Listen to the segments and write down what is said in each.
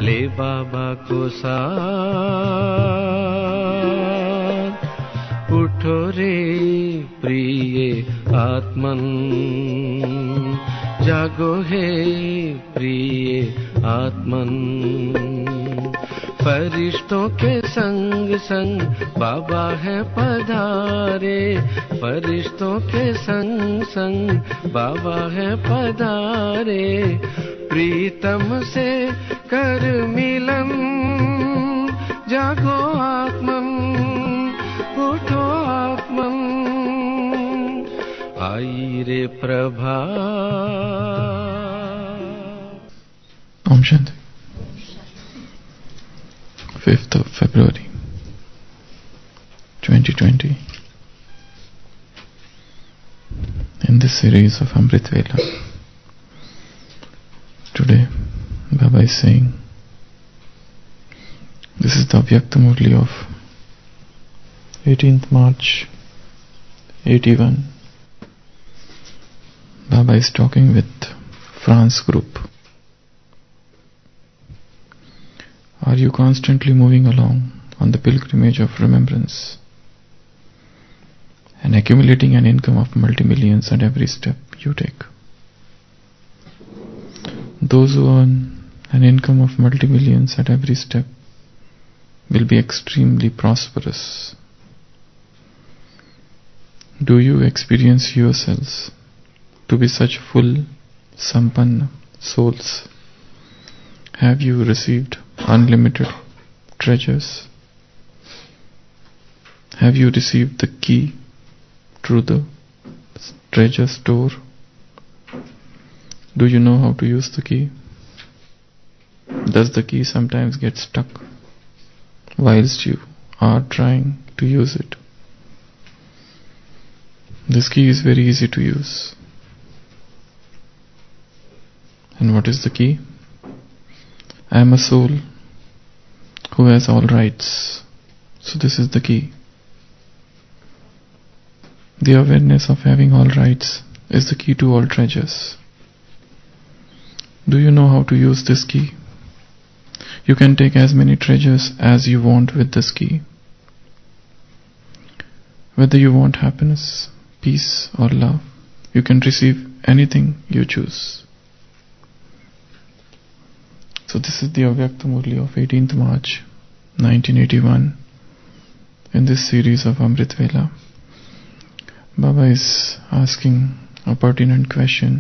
ले बाबा को साथ, उठो रे प्रिय आत्मन, जागो हे प्रिय आत्मन। फरिश्तों के संग संग बाबा है पधारे, फरिश्तों के संग संग बाबा है पधारे। प्रीतम से कर मिलन, जागो आत्मन, उठो आत्मन, आई रे Prabha. Om Shanti. 5th of February 2020. In this series of Amrit Vela, today Baba is saying, this is the Avyakta Murli of 18th March 81. Baba is talking with France group. Are you constantly moving along on the pilgrimage of remembrance and accumulating an income of multi-millions at every step you take? Those who earn an income of multi-millions at every step will be extremely prosperous. Do you experience yourselves to be such full, sampanna souls? Have you received unlimited treasures? Have you received the key through the treasure store? Do you know how to use the key? Does the key sometimes get stuck whilst you are trying to use it? This key is very easy to use. And what is the key? I am a soul who has all rights. So this is the key. The awareness of having all rights is the key to all treasures. Do you know how to use this key? You can take as many treasures as you want with this key. Whether you want happiness, peace or love, you can receive anything you choose. So this is the Avyakta Murli of 18th March 1981 in this series of Amrit Vela. Baba is asking a pertinent question.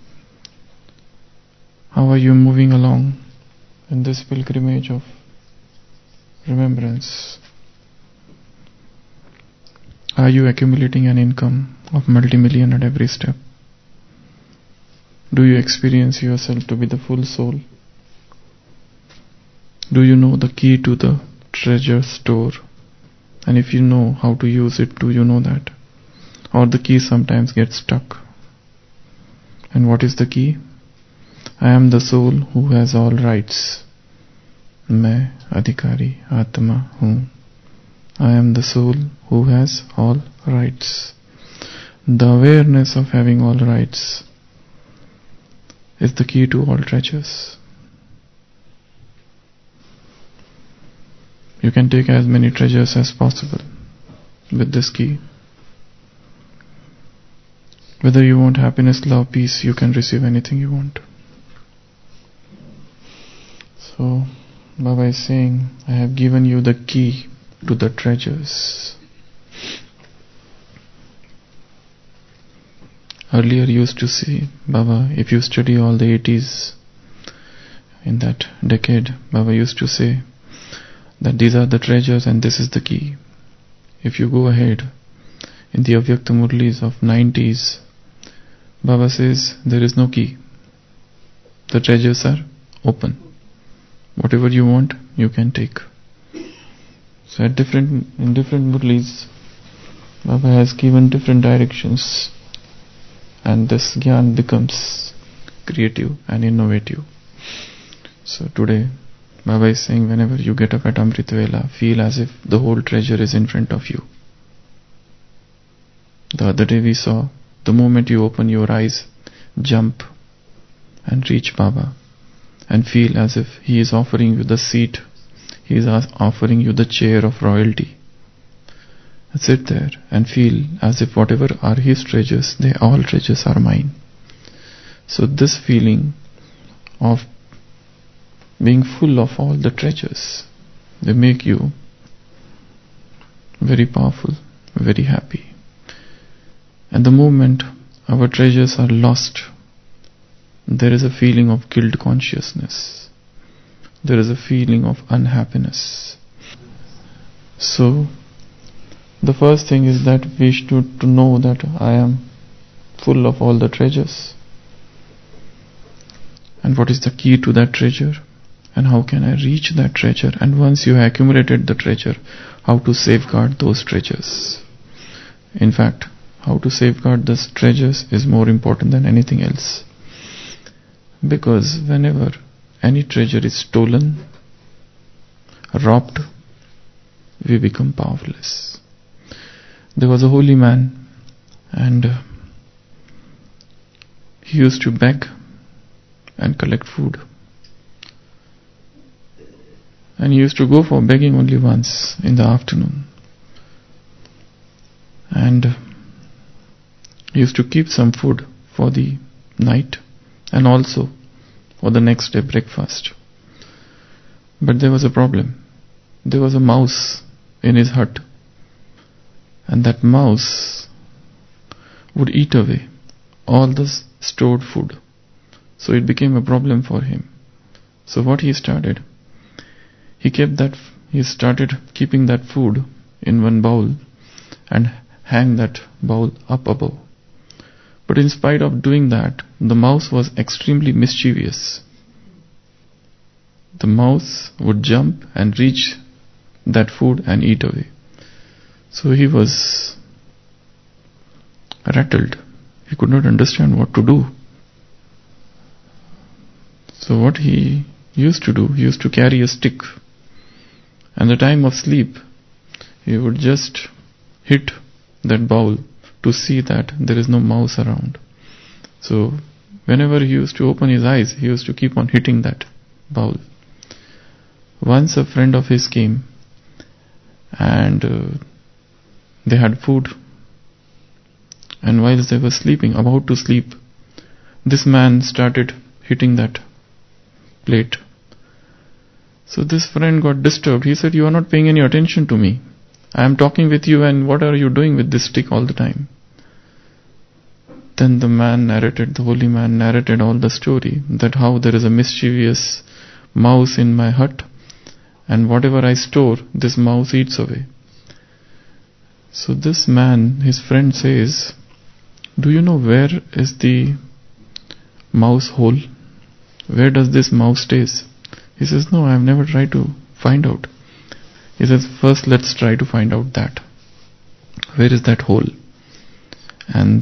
How are you moving along in this pilgrimage of remembrance? Are you accumulating an income of multi-million at every step? Do you experience yourself to be the full soul? Do you know the key to the treasure store? And if you know how to use it, do you know that? Or the key sometimes gets stuck. And what is the key? I am the soul who has all rights. मैं अधिकारी आत्मा हूँ. I am the soul who has all rights. The awareness of having all rights is the key to all treasures. You can take as many treasures as possible with this key. Whether you want happiness, love, peace, you can receive anything you want. So, Baba is saying, I have given you the key to the treasures. Earlier you used to see, Baba, if you study all the 80s, in that decade, Baba used to say that these are the treasures and this is the key. If you go ahead in the Avyakta Murlis of 90s, Baba says there is no key. The treasures are open. Whatever you want, you can take. So in different Murlis, Baba has given different directions, and this Gyan becomes creative and innovative. So today, Baba is saying, whenever you get up at Amrit Vela, feel as if the whole treasure is in front of you. The other day we saw, the moment you open your eyes, jump and reach Baba. and feel as if he is offering you the seat, he is offering you the chair of royalty. Sit there and feel as if whatever are his treasures, all treasures are mine. So this feeling of being full of all the treasures, they make you very powerful, very happy. And the moment our treasures are lost, there is a feeling of guilt consciousness. There is a feeling of unhappiness. So, the first thing is that we should to know that I am full of all the treasures. And what is the key to that treasure? And how can I reach that treasure? And once you have accumulated the treasure, how to safeguard those treasures? In fact, how to safeguard those treasures is more important than anything else. Because whenever any treasure is stolen, robbed, we become powerless. There was a holy man, and he used to beg and collect food. And he used to go for begging only once in the afternoon. And he used to keep some food for the night and also for the next day breakfast. But there was a problem. There was a mouse in his hut, and that mouse would eat away all the stored food. So it became a problem for him. So what he started, he started keeping that food in one bowl and hang that bowl up above. But in spite of doing that, the mouse was extremely mischievous. The mouse would jump and reach that food and eat away. So he was rattled. He could not understand what to do. So what he used to do, he used to carry a stick. And the time of sleep, he would just hit that bowl to see that there is no mouse around. So whenever he used to open his eyes, he used to keep on hitting that bowl. Once a friend of his came, and they had food, and while they were sleeping, about to sleep, this man started hitting that plate. So this friend got disturbed. He said, "You are not paying any attention to me. I am talking with you, and what are you doing with this stick all the time?" Then the holy man narrated all the story, that how there is a mischievous mouse in my hut, and whatever I store, this mouse eats away. So this man, his friend says, "Do you know where is the mouse hole? Where does this mouse stays?" He says, "No, I have never tried to find out." He says, "First let's try to find out that. Where is that hole?" And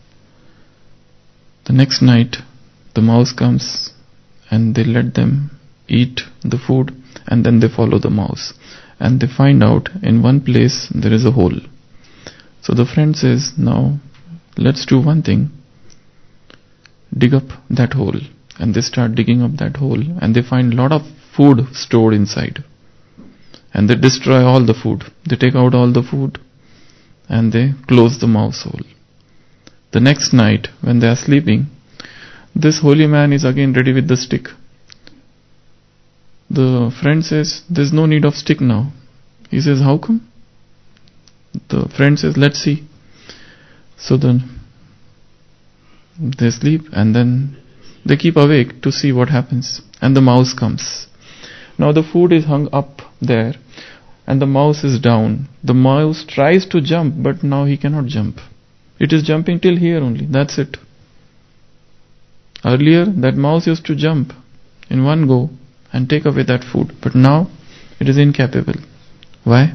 the next night, the mouse comes and they let them eat the food, and then they follow the mouse. And they find out in one place there is a hole. So the friend says, "Now let's do one thing. Dig up that hole." And they start digging up that hole, and they find a lot of food stored inside. And they destroy all the food. They take out all the food, and they close the mouse hole. The next night, when they are sleeping, this holy man is again ready with the stick. The friend says, "There's no need of stick now." He says, "How come?" The friend says, "Let's see." So then they sleep, and then they keep awake to see what happens. And the mouse comes. Now the food is hung up there, and the mouse is down. The mouse tries to jump, but now he cannot jump. It is jumping till here only, that's it. Earlier, that mouse used to jump in one go and take away that food, but now it is incapable. Why?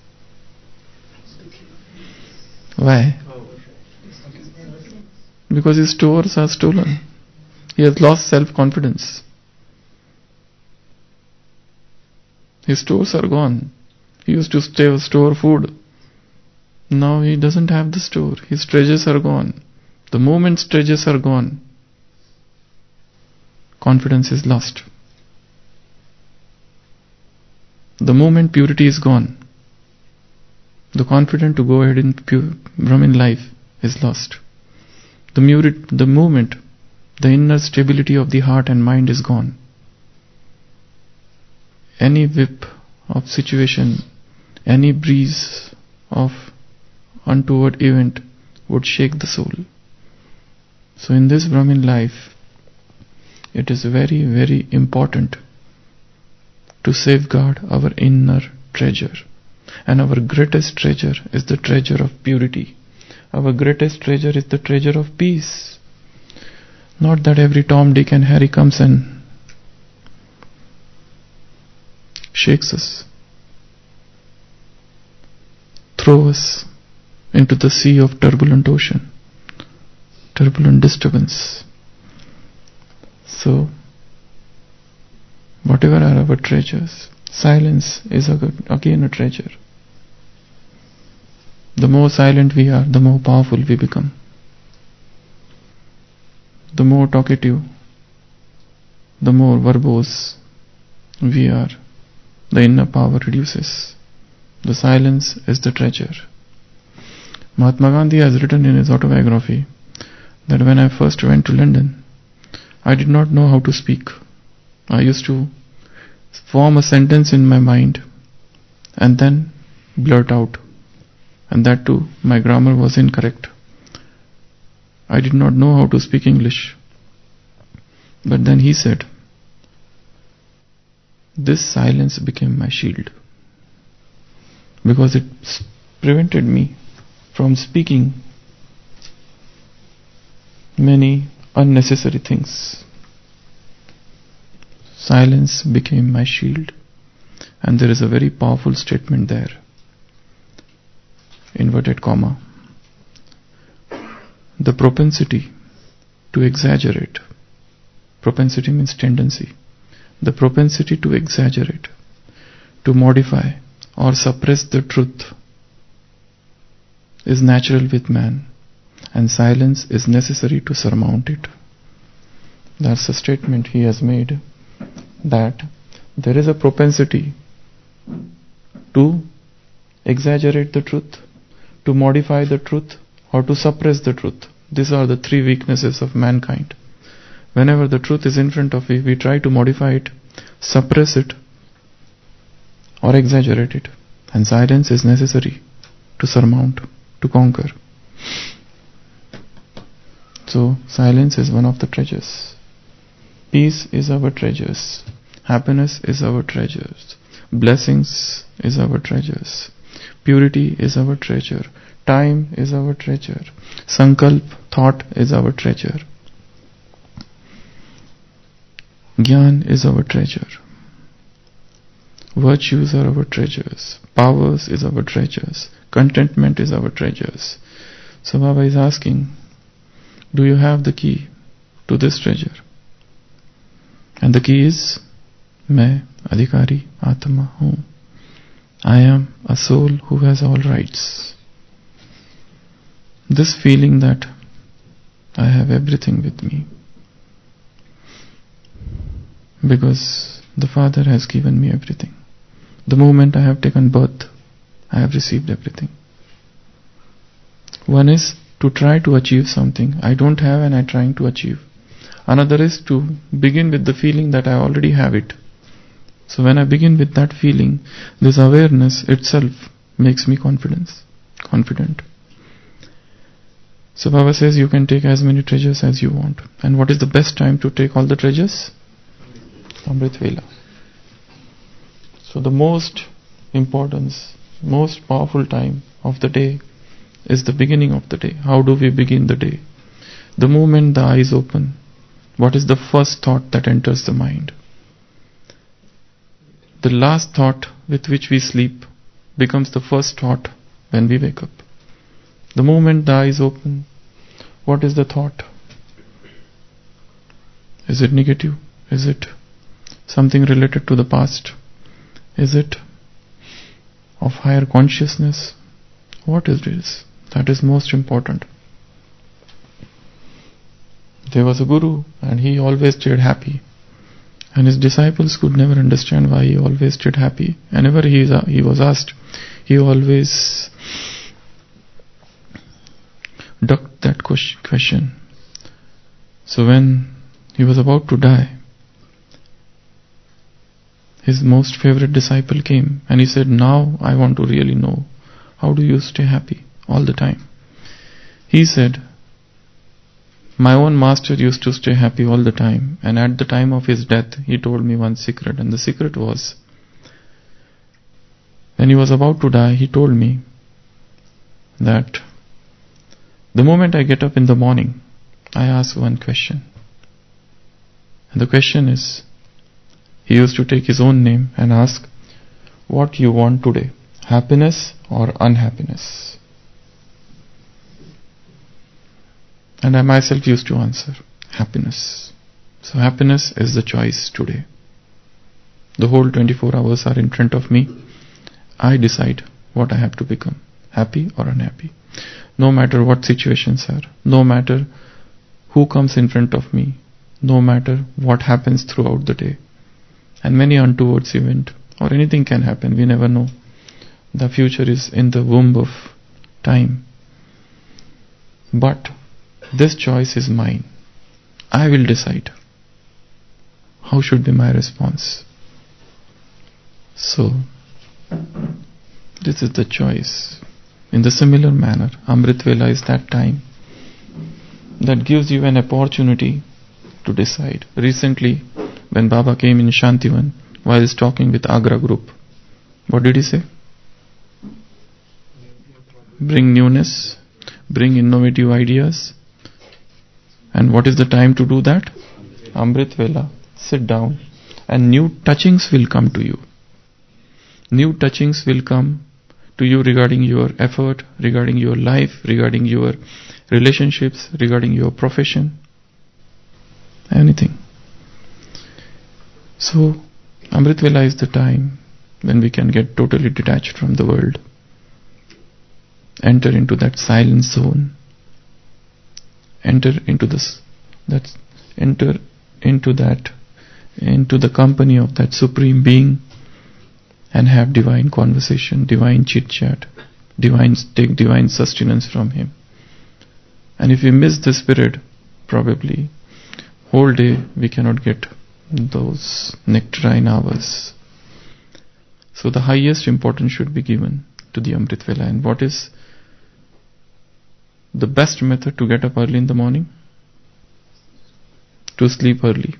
Why? Because his stores are stolen. He has lost self-confidence. His stores are gone. He used to store food. Now he doesn't have the store. His treasures are gone. The moment treasures are gone, confidence is lost. The moment purity is gone, the confidence to go ahead in Brahmin life is lost. The moment the inner stability of the heart and mind is gone, any whip of situation, any breeze of untoward event would shake the soul. So in this Brahmin life, it is very, very important to safeguard our inner treasure. And our greatest treasure is the treasure of purity. Our greatest treasure is the treasure of peace. Not that every Tom, Dick and Harry comes and shakes us, throws us into the sea of turbulent ocean, turbulent disturbance. So, whatever are our treasures, silence is again a treasure. The more silent we are, the more powerful we become. The more talkative, the more verbose we are, the inner power reduces. The silence is the treasure. Mahatma Gandhi has written in his autobiography that when I first went to London, I did not know how to speak. I used to form a sentence in my mind and then blurt out. And that too, my grammar was incorrect. I did not know how to speak English. But then he said, this silence became my shield, because it prevented me from speaking many unnecessary things. Silence became my shield. And there is a very powerful statement there. Inverted comma. The propensity to exaggerate. Propensity means tendency. The propensity to exaggerate, to modify or suppress the truth is natural with man, and silence is necessary to surmount it. That's a statement he has made, that there is a propensity to exaggerate the truth, to modify the truth, or to suppress the truth. These are the three weaknesses of mankind. Whenever the truth is in front of us, we try to modify it, suppress it, or exaggerate it. And silence is necessary to surmount, to conquer. So, silence is one of the treasures. Peace is our treasures. Happiness is our treasures. Blessings is our treasures. Purity is our treasure. Time is our treasure. Sankalp, thought, is our treasure. Gyan is our treasure. Virtues are our treasures. Powers is our treasures. Contentment is our treasures. So Baba is asking, do you have the key to this treasure? And the key is, मैं अधिकारी आत्मा हूँ. I am a soul who has all rights. This feeling that I have everything with me, because the Father has given me everything. The moment I have taken birth, I have received everything. One is to try to achieve something I don't have and I'm trying to achieve. Another is to begin with the feeling that I already have it. So when I begin with that feeling, this awareness itself makes me confident. So Baba says you can take as many treasures as you want. And what is the best time to take all the treasures? Amrit Vela. So the most importance, most powerful time of the day is the beginning of the day. How do we begin the day? The moment the eyes open, what is the first thought that enters the mind? The last thought with which we sleep becomes the first thought when we wake up. The moment the eyes open, what is the thought? Is it negative? Is it something related to the past? Is it of higher consciousness? What is this? That is most important. There was a guru and he always stayed happy. And his disciples could never understand why he always stayed happy. Whenever he was asked, he always ducked that question. So when he was about to die, his most favorite disciple came and he said, "Now I want to really know, how do you stay happy all the time?" He said, "My own master used to stay happy all the time, and at the time of his death, he told me one secret, and the secret was, when he was about to die, he told me that the moment I get up in the morning, I ask one question. And the question is, he used to take his own name and ask, what you want today, happiness or unhappiness? And I myself used to answer, happiness. So happiness is the choice today. The whole 24 hours are in front of me. I decide what I have to become, happy or unhappy. No matter what situations are, no matter who comes in front of me, no matter what happens throughout the day. And many untoward event or anything can happen, we never know. The future is in the womb of time. But this choice is mine. I will decide. How should be my response? So, this is the choice. In the similar manner, Amrit Vela is that time that gives you an opportunity to decide. Recently, when Baba came in Shantivan, while talking with Agra group, what did he say? Bring newness, bring innovative ideas. And what is the time to do that? Amrit Vela. Sit down and new touchings will come to you. New touchings will come to you regarding your effort, regarding your life, regarding your relationships, regarding your profession, anything. So, Amrit Vela is the time when we can get totally detached from the world, enter into that silent zone, enter into the company of that Supreme Being, and have divine conversation, divine chit-chat, take divine sustenance from Him. And if we miss the Spirit, probably whole day we cannot get those nectarine hours. So the highest importance should be given to the Amrit Vela. And what is the best method to get up early in the morning? To sleep early.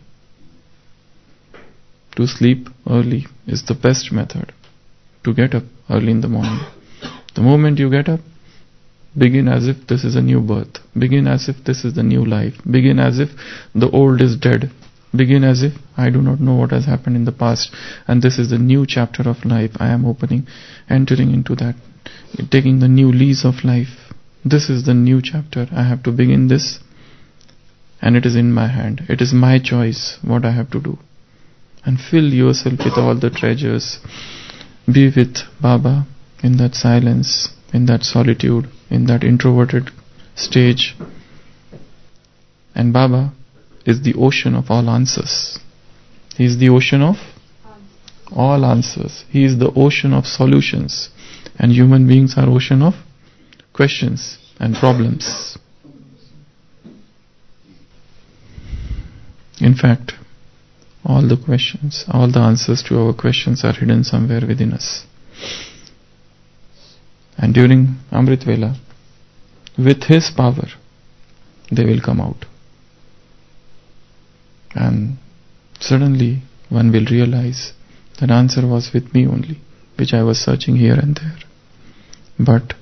To sleep early is the best method to get up early in the morning. The moment you get up, begin as if this is a new birth. Begin as if this is the new life. Begin as if the old is dead. Begin as if I do not know what has happened in the past, and this is the new chapter of life I am opening, entering into that, taking the new lease of life. This is the new chapter. I have to begin this, and it is in my hand. It is my choice what I have to do. And fill yourself with all the treasures. Be with Baba in that silence, in that solitude, in that introverted stage. And Baba is the ocean of all answers. He is the ocean of all answers. He is the ocean of solutions. And human beings are ocean of questions and problems. In fact, all the questions, all the answers to our questions are hidden somewhere within us. And during Amrit Vela, with His power, they will come out. And suddenly one will realize that answer was with me only, which I was searching here and there. But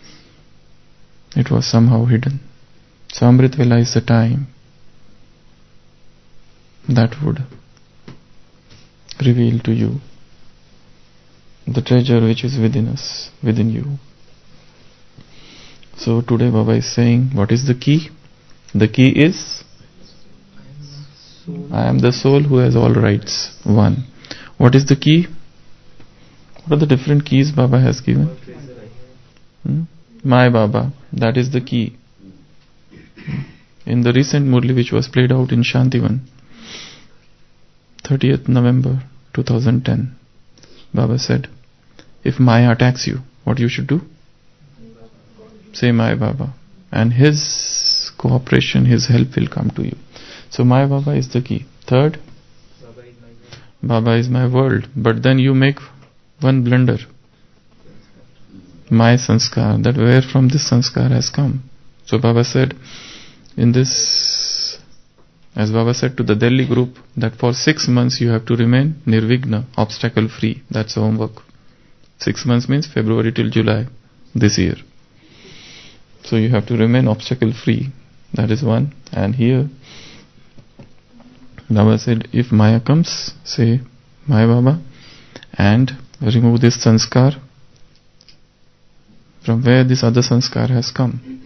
it was somehow hidden. So Amrit Vela is the time that would reveal to you the treasure which is within us, within you. So today Baba is saying, what is the key? The key is, I am the soul who has all rights. One. What is the key? What are the different keys Baba has given? My Baba, that is the key. In the recent Murli which was played out in Shantivan, 30th November 2010, Baba said, if Maya attacks you, what you should do? Say Maya Baba. And his cooperation, his help will come to you. So Maya Baba is the key. Third, Baba is my world. But then you make one blunder. My sanskar, that where from this sanskar has come. So Baba said, in this, as Baba said to the Delhi group, that for 6 months you have to remain nirvigna, obstacle free. That's homework. 6 months means February till July this year. So you have to remain obstacle free. That is one. And here Baba said, if Maya comes, say Maya Baba, and remove this sanskar from where this other sanskar has come.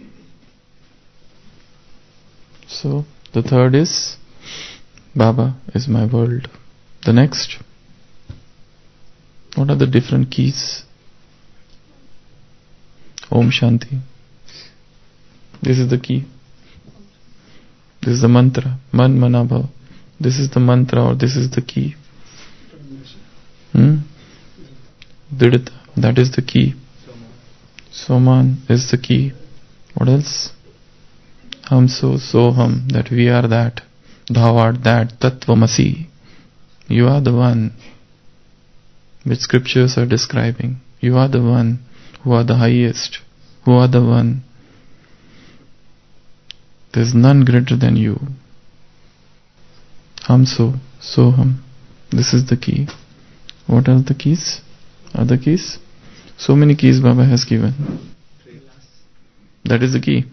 So the third is Baba is my world. The next, what are the different keys? Om Shanti. This is the key. This is the mantra. Man Manabha. This is the mantra or this is the key. Didita. That is the key. Soman is the key. What else? Hum so hum. That we are that. Thou art that. Tattvamasi. You are the one which scriptures are describing. You are the one who are the highest. Who are the one. There is none greater than you. Hum so hum. This is the key. What are the keys? Other keys? So many keys Baba has given. That is the key.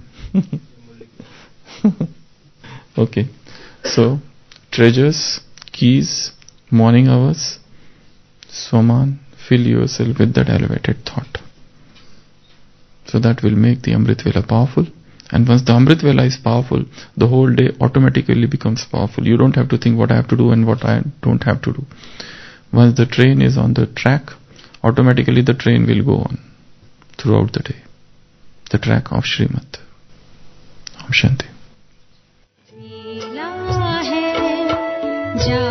Okay. So, treasures, keys, morning hours, Swaman, fill yourself with that elevated thought. So that will make the Amrit Vela powerful. And once the Amrit Vela is powerful, the whole day automatically becomes powerful. You don't have to think what I have to do and what I don't have to do. Once the train is on the track, automatically the train will go on throughout the day. The track of Srimad. Om Shanti.